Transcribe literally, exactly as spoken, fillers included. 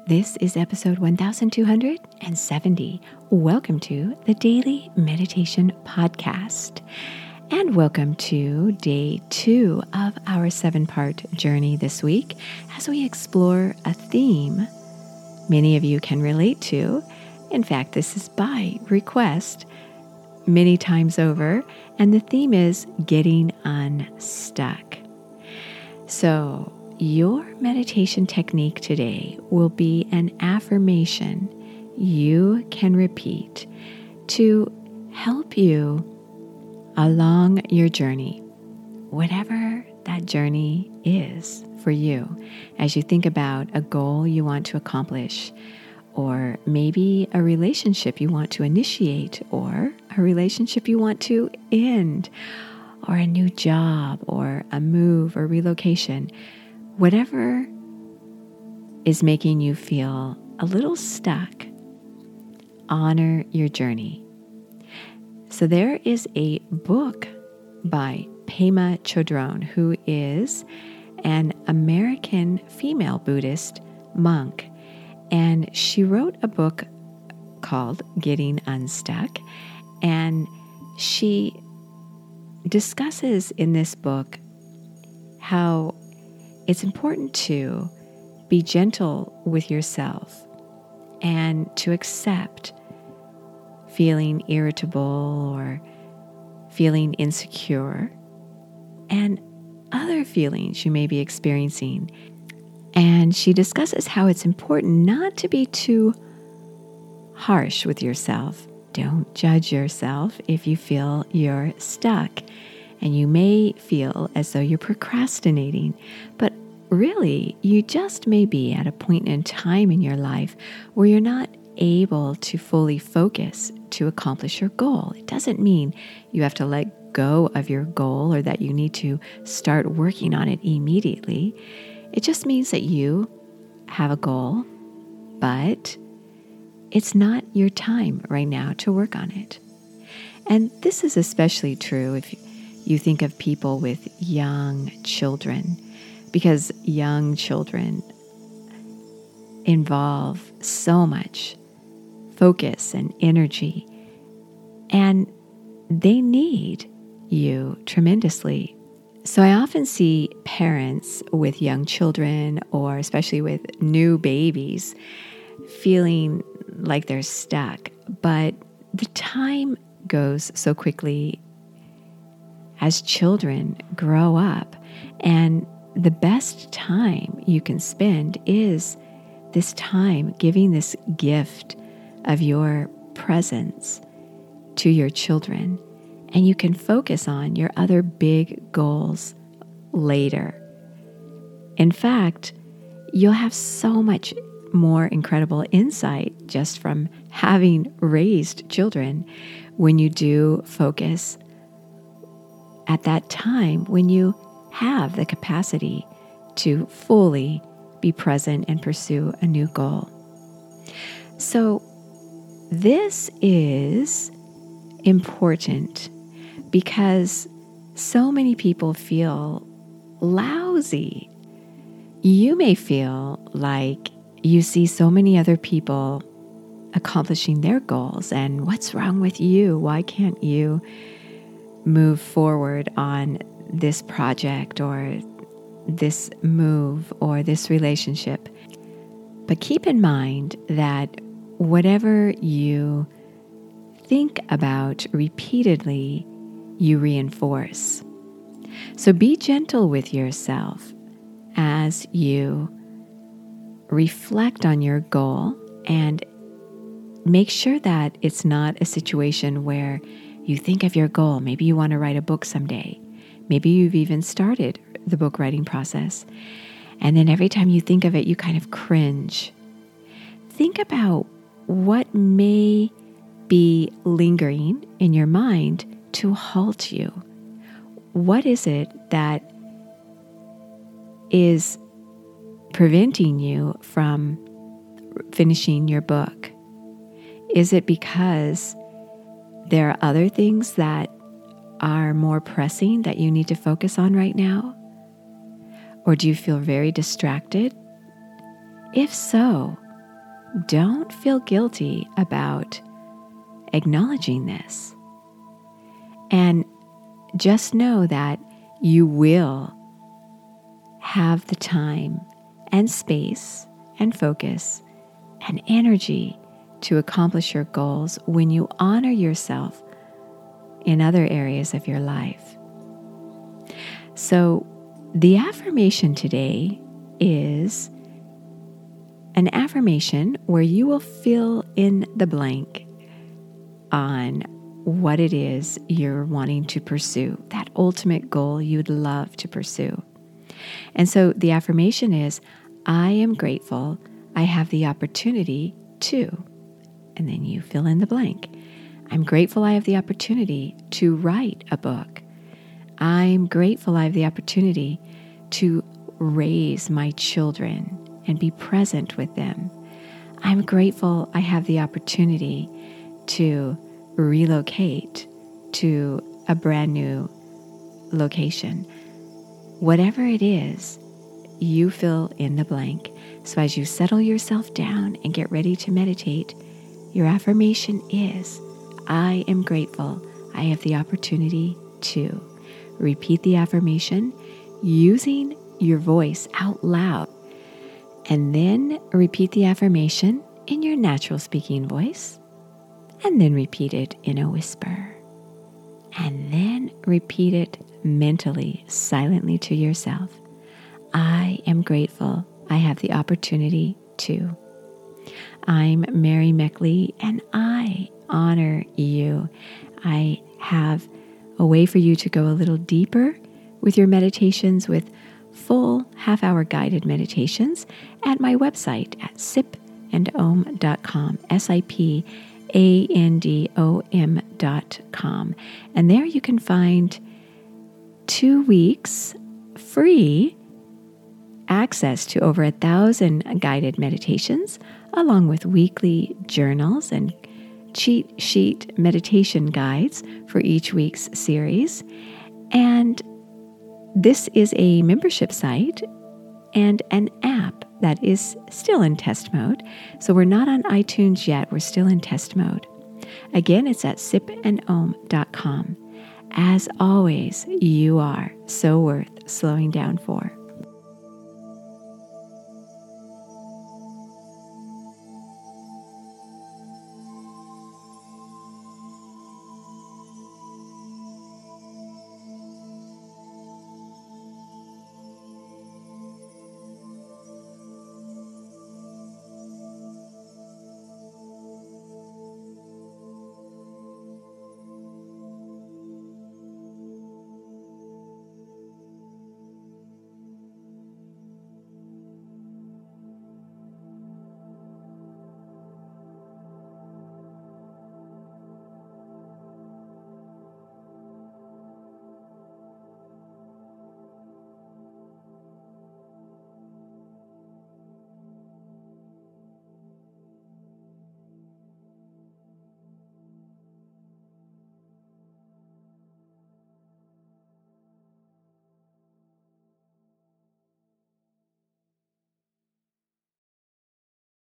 This is episode one thousand two hundred seventy. Welcome to the Daily Meditation Podcast. And welcome to day two of our seven-part journey this week as we explore a theme many of you can relate to. In fact, this is by request many times over, and the theme is getting unstuck. So, your meditation technique today will be an affirmation you can repeat to help you along your journey, whatever that journey is for you, as you think about a goal you want to accomplish, or maybe a relationship you want to initiate, or a relationship you want to end, or a new job, or a move or relocation. Whatever is making you feel a little stuck, honor your journey. So there is a book by Pema Chodron, who is an American female Buddhist monk, and she wrote a book called Getting Unstuck, and she discusses in this book how it's important to be gentle with yourself and to accept feeling irritable or feeling insecure and other feelings you may be experiencing. And she discusses how it's important not to be too harsh with yourself. Don't judge yourself if you feel you're stuck. And you may feel as though you're procrastinating, but really, you just may be at a point in time in your life where you're not able to fully focus to accomplish your goal. It doesn't mean you have to let go of your goal or that you need to start working on it immediately. It just means that you have a goal, but it's not your time right now to work on it. And this is especially true if you You think of people with young children, because young children involve so much focus and energy, and they need you tremendously. So I often see parents with young children, or especially with new babies, feeling like they're stuck, but the time goes so quickly as children grow up, and the best time you can spend is this time giving this gift of your presence to your children, and you can focus on your other big goals later. In fact, you'll have so much more incredible insight just from having raised children when you do focus at that time when you have the capacity to fully be present and pursue a new goal. So this is important because so many people feel lousy. You may feel like you see so many other people accomplishing their goals, and what's wrong with you? Why can't you move forward on this project or this move or this relationship? But keep in mind that whatever you think about repeatedly, you reinforce. So be gentle with yourself as you reflect on your goal, and make sure that it's not a situation where you think of your goal. Maybe you want to write a book someday. Maybe you've even started the book writing process. And then every time you think of it, you kind of cringe. Think about what may be lingering in your mind to halt you. What is it that is preventing you from finishing your book? Is it because there are other things that are more pressing that you need to focus on right now? Or do you feel very distracted? If so, don't feel guilty about acknowledging this. And just know that you will have the time and space and focus and energy to accomplish your goals when you honor yourself in other areas of your life. So the affirmation today is an affirmation where you will fill in the blank on what it is you're wanting to pursue, that ultimate goal you'd love to pursue. And so the affirmation is, I am grateful I have the opportunity to, and then you fill in the blank. I'm grateful I have the opportunity to write a book. I'm grateful I have the opportunity to raise my children and be present with them. I'm grateful I have the opportunity to relocate to a brand new location. Whatever it is, you fill in the blank. So as you settle yourself down and get ready to meditate, your affirmation is, I am grateful I have the opportunity to. Repeat the affirmation using your voice out loud, and then repeat the affirmation in your natural speaking voice, and then repeat it in a whisper, and then repeat it mentally, silently to yourself. I am grateful I have the opportunity to. I'm Mary Meckley, and I honor you. I have a way for you to go a little deeper with your meditations with full half-hour guided meditations at my website at sip and om dot com, S I P A N D O M dot com. And there you can find two weeks free access to over a thousand guided meditations, along with weekly journals and cheat sheet meditation guides for each week's series. And this is a membership site and an app that is still in test mode. So we're not on iTunes yet. We're still in test mode. Again, it's at sip and om dot com. As always, you are so worth slowing down for.